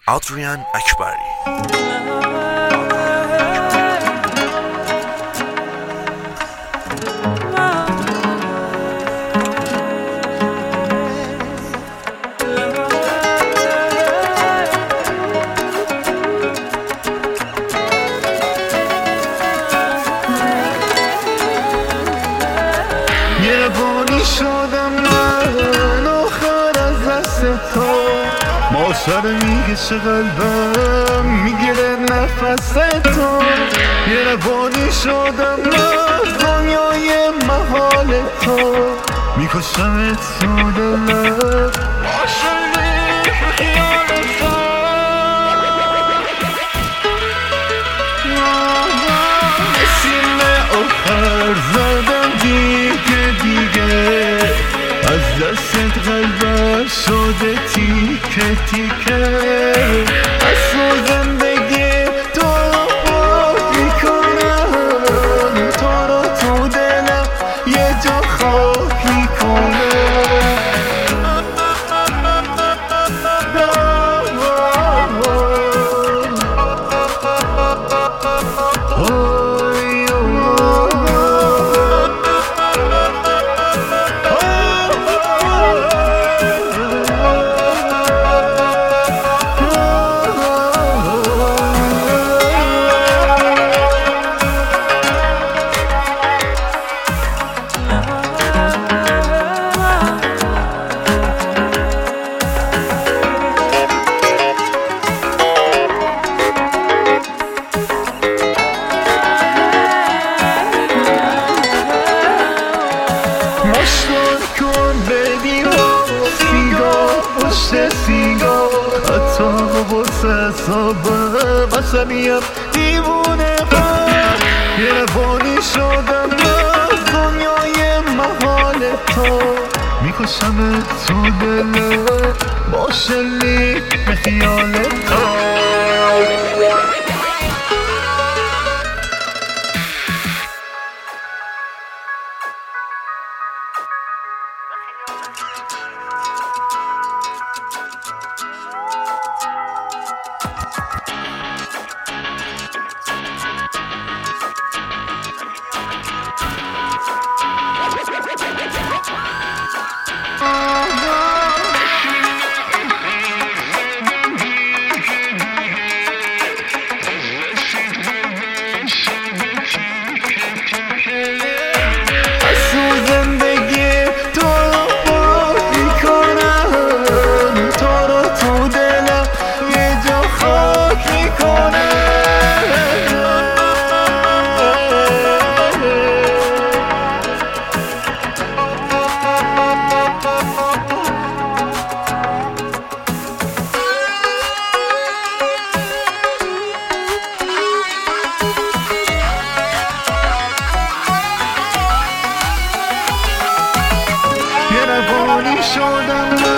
آدریان اکبری. یه بانی شدم من آخر از دست تو، ما سر میگشه قلبم میگیره نفس تو. یه بانی شدم من دنیای محال تو، میکشم تو دلم عاشقی خیال تو. نسیم آخر زدم دیگه از دستت قلبم شده تیکه تیکه. از تو زندگی تو رو پاک میکنم، تو رو تو دلم یه جا خاک میکنم. مشتاق کن بدی ها سیگار پشت سیگار، حتی ببرس حسابم عصبیم دیوونه ها. یه روانی شدم از دنیای محال تو، میکشم تو دلم با شلیک به خیال تو. یه روانی شدم